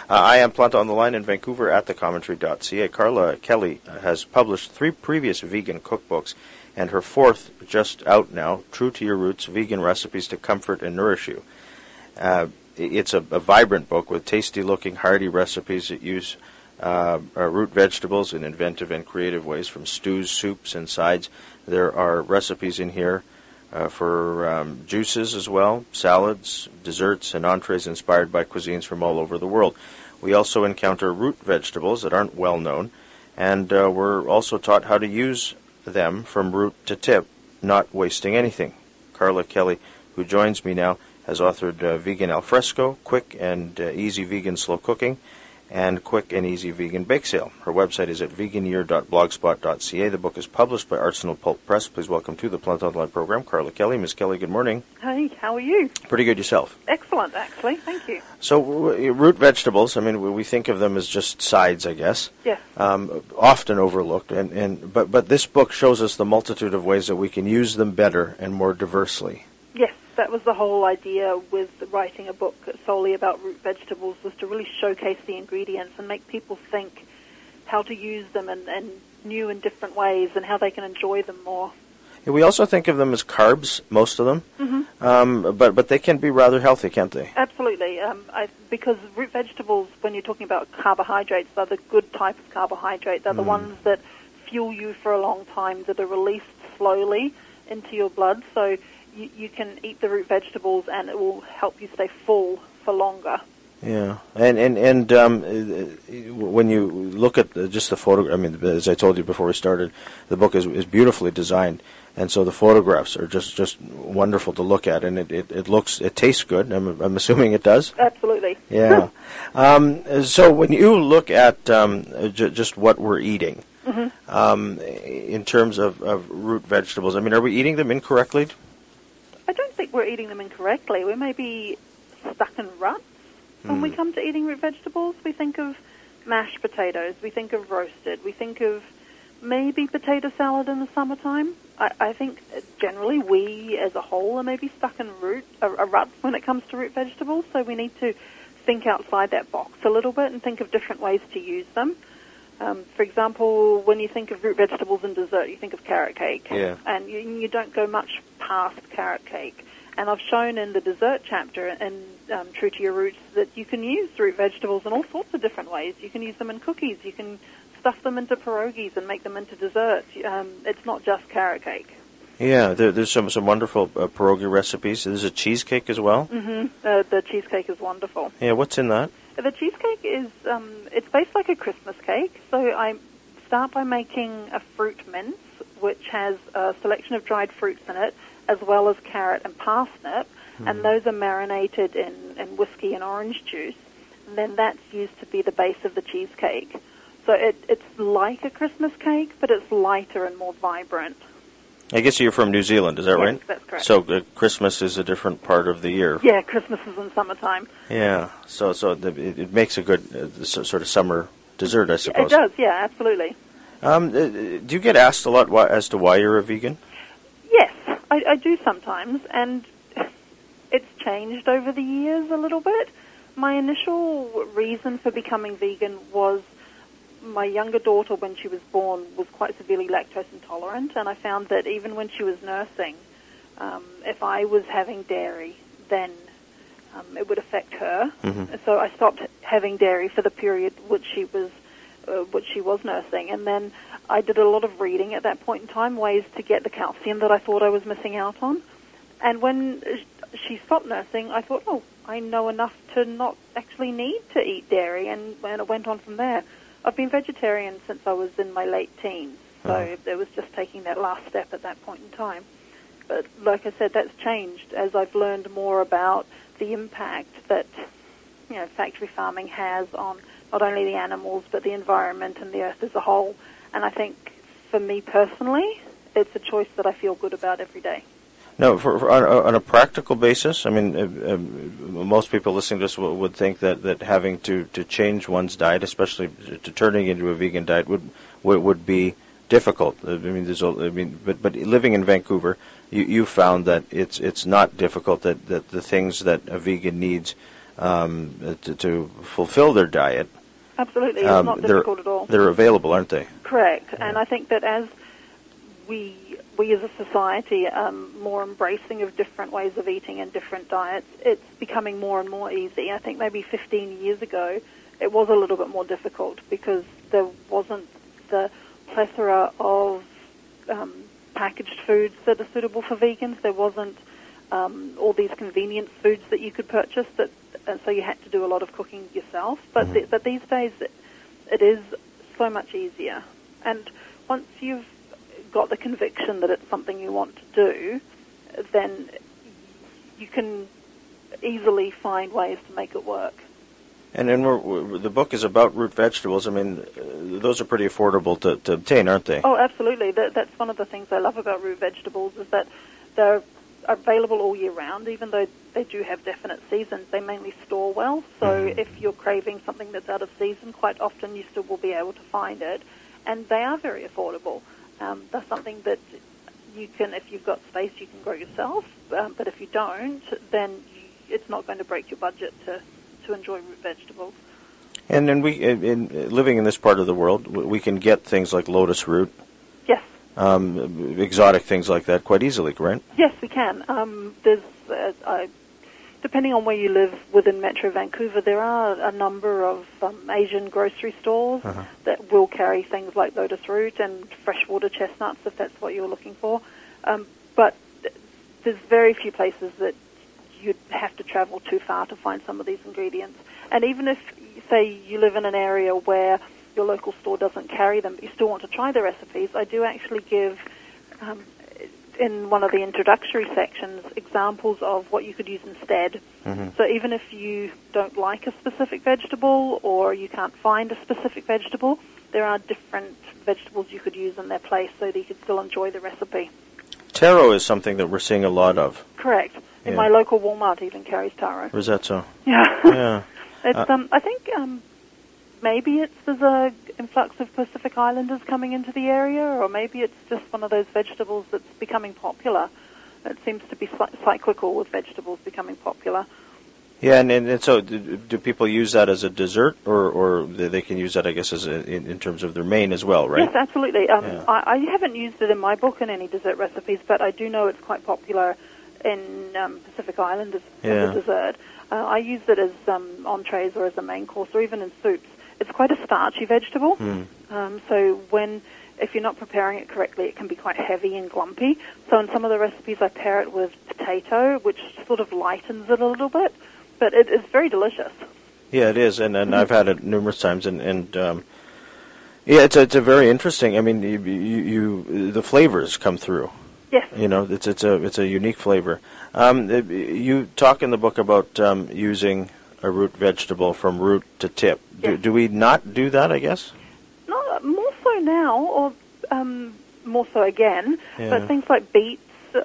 I am Planta on the Line in Vancouver at thecommentary.ca. Carla Kelly has published 3 previous vegan cookbooks, and her 4th just out now, True to Your Roots, Vegan Recipes to Comfort and Nourish You. It's a vibrant book with tasty-looking, hearty recipes that use root vegetables in inventive and creative ways, from stews, soups, and sides. There are recipes in here for juices as well, salads, desserts, and entrees inspired by cuisines from all over the world. We also encounter root vegetables that aren't well known, and we're also taught how to use them from root to tip, not wasting anything. Carla Kelly, who joins me now, has authored Vegan Alfresco, Quick and Easy Vegan Slow Cooking, and Quick and Easy Vegan Bake Sale. Her website is at veganear.blogspot.ca. The book is published by Arsenal Pulp Press. Please welcome to the Planta on the Line program, Carla Kelly. Ms. Kelly, good morning. Hey, how are you? Pretty good yourself. Excellent, actually. Thank you. So, root vegetables, I mean, we think of them as just sides, I guess. Yes. Often overlooked. But this book shows us the multitude of ways that we can use them better and more diversely. Yes, that was the whole idea with writing a book solely about root vegetables, was to really showcase the ingredients and make people think how to use them in new and different ways and how they can enjoy them more. Yeah, we also think of them as carbs, most of them, but they can be rather healthy, can't they? Absolutely, because root vegetables, when you're talking about carbohydrates, they're the good type of carbohydrate. They're the ones that fuel you for a long time, that are released slowly into your blood, so you can eat the root vegetables and it will help you stay full for longer. Yeah, and when you look at just the photo, I mean, as I told you before we started, the book is beautifully designed, and so the photographs are just wonderful to look at, and it tastes good. I'm assuming it does. Absolutely. Yeah. So when you look at just what we're eating, in terms of root vegetables, I mean, are we eating them incorrectly? I don't think we're eating them incorrectly. We may be stuck in ruts when we come to eating root vegetables. We think of mashed potatoes, we think of roasted, we think of maybe potato salad in the summertime. I think generally we as a whole are maybe stuck in a rut when it comes to root vegetables, so we need to think outside that box a little bit and think of different ways to use them. For example, when you think of root vegetables in dessert, you think of carrot cake, and you don't go much past carrot cake. And I've shown in the dessert chapter in True to Your Roots that you can use root vegetables in all sorts of different ways. You can use them in cookies, you can stuff them into pierogies and make them into desserts. It's not just carrot cake. Yeah, there's some wonderful pierogi recipes. There's a cheesecake as well. The cheesecake is wonderful. Yeah, what's in that? The cheesecake is, it's based like a Christmas cake. So I start by making a fruit mince, which has a selection of dried fruits in it, as well as carrot and parsnip, and those are marinated in whiskey and orange juice. And then that's used to be the base of the cheesecake. So it's like a Christmas cake, but it's lighter and more vibrant. I guess you're from New Zealand, is that right? Yes, that's correct. So Christmas is a different part of the year. Yeah, Christmas is in summertime. Yeah, so it makes a good sort of summer dessert, I suppose. It does, yeah, absolutely. Do you get asked a lot as to why you're a vegan? Yes, I do sometimes, and it's changed over the years a little bit. My initial reason for becoming vegan was my younger daughter, when she was born, was quite severely lactose intolerant, and I found that even when she was nursing, if I was having dairy, then it would affect her. So I stopped having dairy for the period which she was nursing, and then I did a lot of reading at that point in time, ways to get the calcium that I thought I was missing out on. And when she stopped nursing, I thought, I know enough to not actually need to eat dairy, and it went on from there. I've been vegetarian since I was in my late teens, so it was just taking that last step at that point in time. But like I said, that's changed as I've learned more about the impact that factory farming has on not only the animals but the environment and the earth as a whole. And I think for me personally, it's a choice that I feel good about every day. No, on a practical basis, I mean, most people listening to this would think that having to change one's diet, especially to turning into a vegan diet, would be difficult. But living in Vancouver, you found that it's not difficult. That the things that a vegan needs to fulfill their diet. Absolutely, it's not difficult at all. They're available, aren't they? Correct, Yeah. and I think that as we as a society are more embracing of different ways of eating and different diets, it's becoming more and more easy. I think maybe 15 years ago it was a little bit more difficult because there wasn't the plethora of packaged foods that are suitable for vegans. There wasn't all these convenience foods that you could purchase, so you had to do a lot of cooking yourself. But but these days it is so much easier. And once you've got the conviction that it's something you want to do, then you can easily find ways to make it work. And then the book is about root vegetables. I mean, those are pretty affordable to obtain, aren't they? Oh, absolutely. That's one of the things I love about root vegetables is that they're available all year round, even though they do have definite seasons. They mainly store well, so if you're craving something that's out of season, quite often you still will be able to find it. And they are very affordable. They're something that you can, if you've got space, you can grow yourself. But if you don't, then it's not going to break your budget to enjoy root vegetables. And then living in this part of the world, we can get things like lotus root. Yes. Exotic things like that quite easily, right? Yes, we can. There's, depending on where you live within Metro Vancouver, there are a number of Asian grocery stores that will carry things like lotus root and freshwater chestnuts, if that's what you're looking for. But there's very few places that you'd have to travel too far to find some of these ingredients. And even if, say, you live in an area where your local store doesn't carry them, but you still want to try the recipes, I do actually give, in one of the introductory sections, examples of what you could use instead. So even if you don't like a specific vegetable or you can't find a specific vegetable, there are different vegetables you could use in their place so that you could still enjoy the recipe. Taro is something that we're seeing a lot of. Correct. And my local Walmart even carries taro. Is that so? Yeah. Yeah. It's I think maybe there's a influx of Pacific Islanders coming into the area, or maybe it's just one of those vegetables that's becoming popular. It seems to be cyclical with vegetables becoming popular. Yeah, and so do people use that as a dessert, or they can use that, I guess, as in terms of their main as well, right? Yes, absolutely. I haven't used it in my book in any dessert recipes, but I do know it's quite popular in Pacific Islanders as a dessert. I use it as entrees or as a main course or even in soups. It's quite a starchy vegetable, so if you're not preparing it correctly, it can be quite heavy and glumpy. So in some of the recipes, I pair it with potato, which sort of lightens it a little bit, but it is very delicious. Yeah, it is, and I've had it numerous times, and yeah, it's a very interesting. I mean, you the flavors come through. Yes. You know, it's a unique flavor. You talk in the book about using a root vegetable from root to tip. Yes. Do we not do that, I guess? No, more so now, or more so again. Yeah. But things like beets,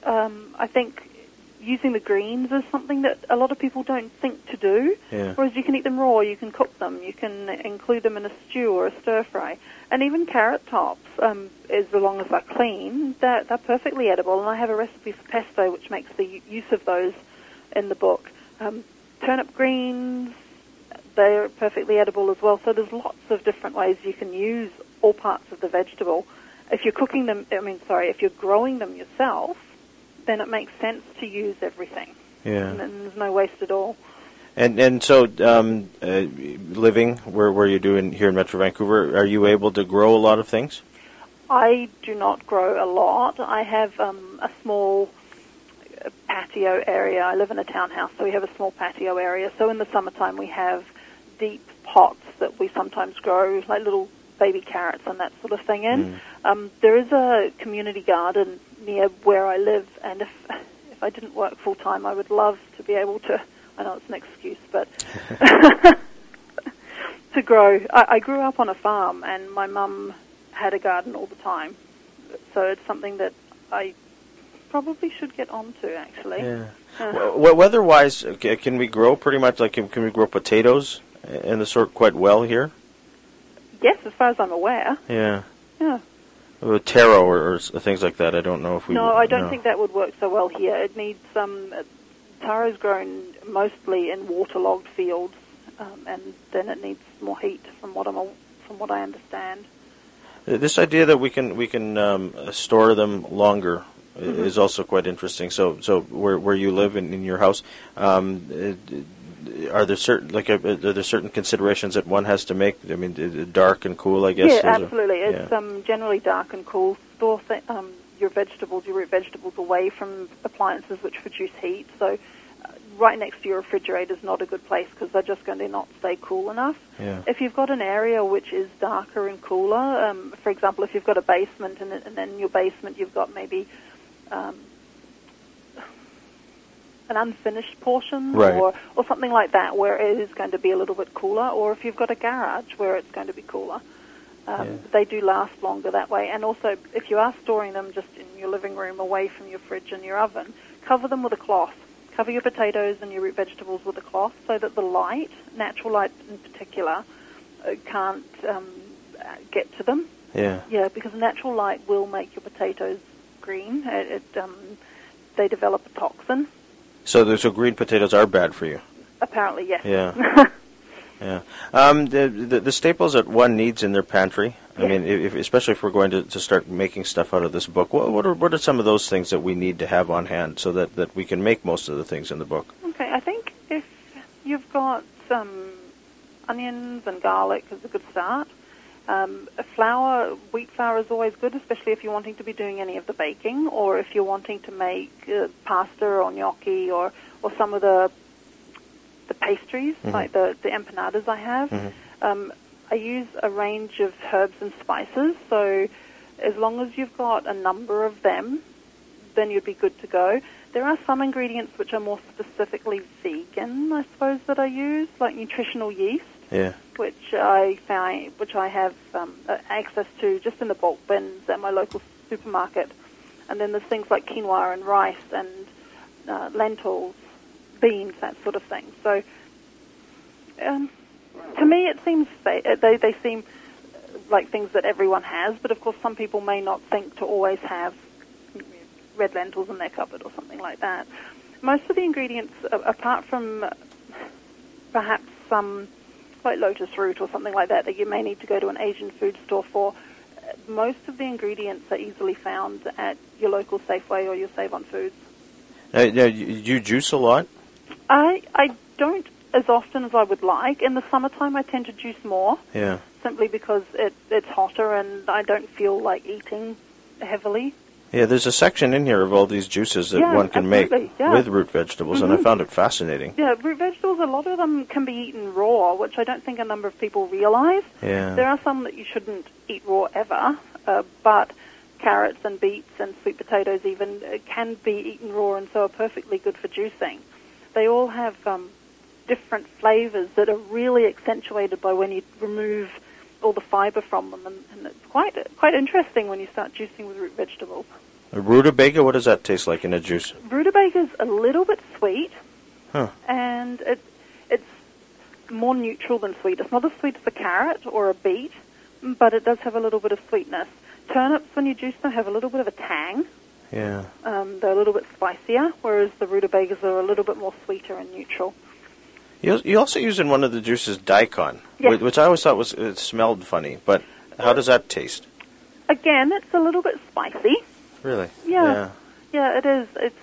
I think using the greens is something that a lot of people don't think to do. Yeah. Whereas you can eat them raw, you can cook them, you can include them in a stew or a stir fry. And even carrot tops, as long as they're clean, they're perfectly edible. And I have a recipe for pesto which makes the use of those in the book. Turnip greens, they're perfectly edible as well. So there's lots of different ways you can use all parts of the vegetable. If you're cooking them, if you're growing them yourself, then it makes sense to use everything. Yeah. And there's no waste at all. And so, living where you do here in Metro Vancouver, are you able to grow a lot of things? I do not grow a lot. I have a small patio area. I live in a townhouse, so we have a small patio area. So in the summertime, we have deep pots that we sometimes grow, like little baby carrots and that sort of thing in. There is a community garden near where I live, and if I didn't work full-time, I would love to be able to, I know it's an excuse, but to grow. I grew up on a farm, and my mum had a garden all the time, so it's something that I probably should get onto, actually. Yeah. Weather-wise, can we grow pretty much, like, can we grow potatoes and the sort quite well here? Yes, as far as I'm aware. Yeah. Yeah. Taro or things like that, I don't know if we... No, I don't think that would work so well here. It needs taro is grown mostly in waterlogged fields, and then it needs more heat, from what I understand. This idea that we can store them longer is also quite interesting. So where you live in your house, are there certain considerations that one has to make? I mean, dark and cool, I guess. Yeah, absolutely. It's generally dark and cool. Store your root vegetables, away from appliances which produce heat. So right next to your refrigerator is not a good place because they're just going to not stay cool enough. Yeah. If you've got an area which is darker and cooler, for example, if you've got a basement and then in your basement you've got maybe an unfinished portion, right, or something like that where it is going to be a little bit cooler, or if you've got a garage where it's going to be cooler. They do last longer that way. And also, if you are storing them just in your living room away from your fridge and your oven, cover them with a cloth. Cover your potatoes and your root vegetables with a cloth so that the light, natural light in particular, can't get to them. Yeah. Yeah, because natural light will make your potatoes green. They develop a toxin. So green potatoes are bad for you? Apparently, yes. Yeah. Yeah. The staples that one needs in their pantry, I mean, especially if we're going to start making stuff out of this book, what are some of those things that we need to have on hand so that we can make most of the things in the book? Okay, I think if you've got some onions and garlic is a good start. Wheat flour is always good, especially if you're wanting to be doing any of the baking, or if you're wanting to make pasta or gnocchi or some of the pastries, like the empanadas I have. I use a range of herbs and spices, so as long as you've got a number of them, then you'd be good to go. There are some ingredients which are more specifically vegan, I suppose, that I use, like nutritional yeast, which I have access to just in the bulk bins at my local supermarket. And then there's things like quinoa and rice and lentils, beans, that sort of thing. So, to me, it seems they seem like things that everyone has, but of course, some people may not think to always have red lentils in their cupboard or something like that. Most of the ingredients, apart from perhaps some like lotus root or something like that you may need to go to an Asian food store for, most of the ingredients are easily found at your local Safeway or your Save on Foods. Now, you juice a lot? I don't as often as I would like. In the summertime, I tend to juice more. Yeah. Simply because it's hotter and I don't feel like eating heavily. Yeah, there's a section in here of all these juices that one can make with root vegetables, and I found it fascinating. Yeah, root vegetables, a lot of them can be eaten raw, which I don't think a number of people realize. Yeah. There are some that you shouldn't eat raw ever, but carrots and beets and sweet potatoes even can be eaten raw and so are perfectly good for juicing. They all have different flavors that are really accentuated by when you remove all the fiber from them, and it's quite interesting when you start juicing with root vegetables. A rutabaga, what does that taste like in a juice? Rutabaga is a little bit sweet, huh, and it's more neutral than sweet. It's not as sweet as a carrot or a beet, but it does have a little bit of sweetness. Turnips, when you juice them, have a little bit of a tang. Yeah. They're a little bit spicier, whereas the rutabagas are a little bit more sweeter and neutral. You also use in one of the juices daikon, which I always thought it smelled funny, but how does that taste? Again, it's a little bit spicy. Really? Yeah, it is. It's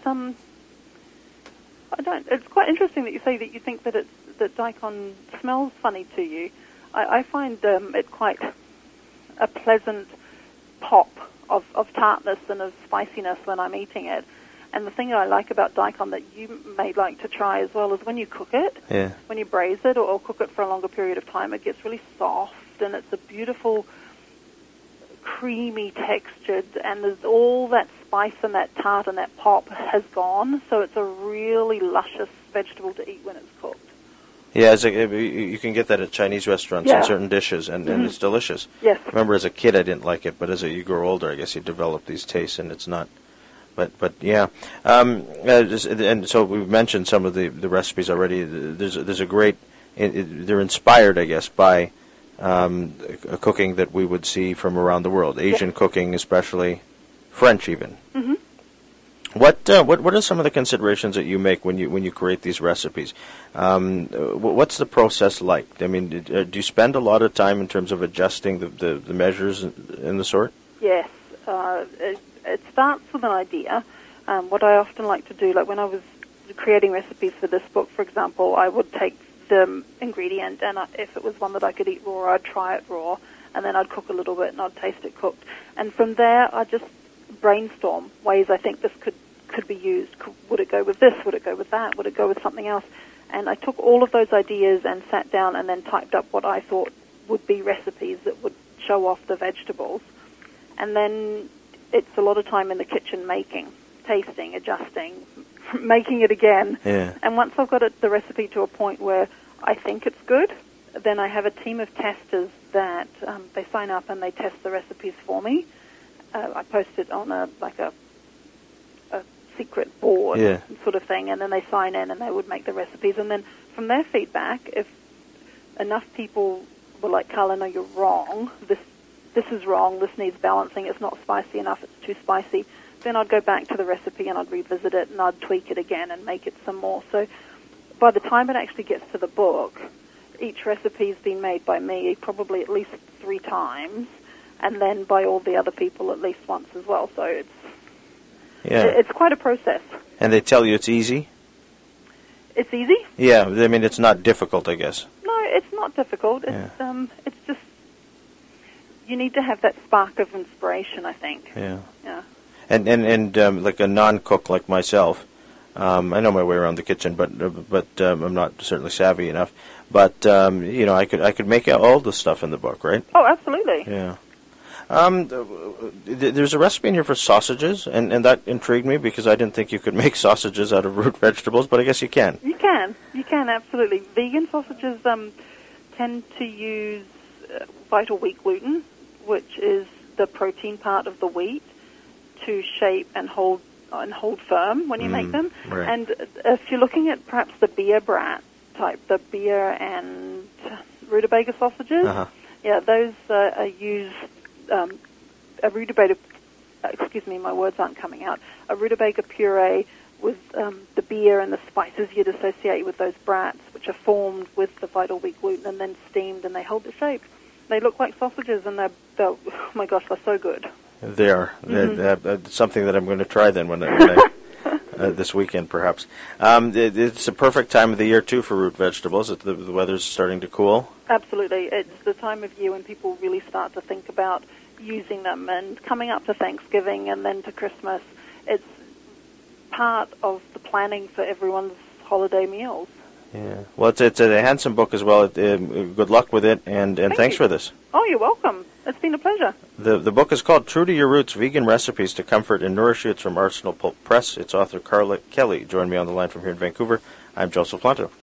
It's quite interesting that you say that you think that that daikon smells funny to you. I find it quite a pleasant pop of tartness and of spiciness when I'm eating it. And the thing that I like about daikon that you may like to try as well is when you cook it, when you braise it or cook it for a longer period of time, it gets really soft and it's a beautiful, creamy textured, and there's all that spice and that tart and that pop has gone, so it's a really luscious vegetable to eat when it's cooked. Yeah, you can get that at Chinese restaurants in certain dishes, and it's delicious. Yes. I remember as a kid I didn't like it, but as you grow older, I guess you develop these tastes, and it's not. But yeah, and so we've mentioned some of the recipes already. There's a great. They're inspired, I guess, by a cooking that we would see from around the world, Asian cooking, especially French, even. Mm-hmm. What are some of the considerations that you make when you create these recipes? What's the process like? I mean, do you spend a lot of time in terms of adjusting the measures and the sort? Yes, it starts with an idea. What I often like to do, like when I was creating recipes for this book, for example, I would take the ingredient, and if it was one that I could eat raw, I'd try it raw, and then I'd cook a little bit and I'd taste it cooked. And from there, I just brainstorm ways I think this could be used. Would it go with this? Would it go with that? Would it go with something else? And I took all of those ideas and sat down and then typed up what I thought would be recipes that would show off the vegetables. And then it's a lot of time in the kitchen making, tasting, adjusting, making it again. Yeah. And once I've got the recipe to a point where I think it's good, then I have a team of testers that they sign up and they test the recipes for me. I post it on a secret board sort of thing, and then they sign in and they would make the recipes. And then from their feedback, if enough people were like, Carla, no, you're wrong, this is wrong, this needs balancing, it's not spicy enough, it's too spicy, then I'd go back to the recipe and I'd revisit it and I'd tweak it again and make it some more. So by the time it actually gets to the book, each recipe's been made by me probably at least 3 times, and then by all the other people at least once as well. So it's quite a process. And they tell you it's easy? It's easy? Yeah, I mean, it's not difficult, I guess. No, it's not difficult. It's just, you need to have that spark of inspiration, I think. Yeah. Yeah. And like a non-cook like myself, I know my way around the kitchen, but I'm not certainly savvy enough. But I could make all the stuff in the book, right? Oh, absolutely. Yeah. There's a recipe in here for sausages, and that intrigued me because I didn't think you could make sausages out of root vegetables, but I guess you can. You can, absolutely. Vegan sausages tend to use vital wheat gluten, which is the protein part of the wheat, to shape and hold firm when you make them. Right. And if you're looking at perhaps the beer brat type, the beer and rutabaga sausages, yeah, those are used. A rutabaga, excuse me, my words aren't coming out. A rutabaga puree with the beer and the spices you'd associate with those brats, which are formed with the vital wheat gluten and then steamed, and they hold the shape. They look like sausages, and they're oh my gosh, they're so good. They are. Something that I'm going to try then when I this weekend, perhaps. It's a perfect time of the year, too, for root vegetables. The weather's starting to cool. Absolutely. It's the time of year when people really start to think about using them, and coming up to Thanksgiving and then to Christmas, it's part of the planning for everyone's holiday meals. Yeah. Well, it's a handsome book as well. Good luck with it, and thanks for this. Oh, you're welcome. It's been a pleasure. The book is called True to Your Roots, Vegan Recipes to Comfort and Nourish You. It's from Arsenal Pulp Press. Its author, Carla Kelly, joined me on the line from here in Vancouver. I'm Joseph Planto.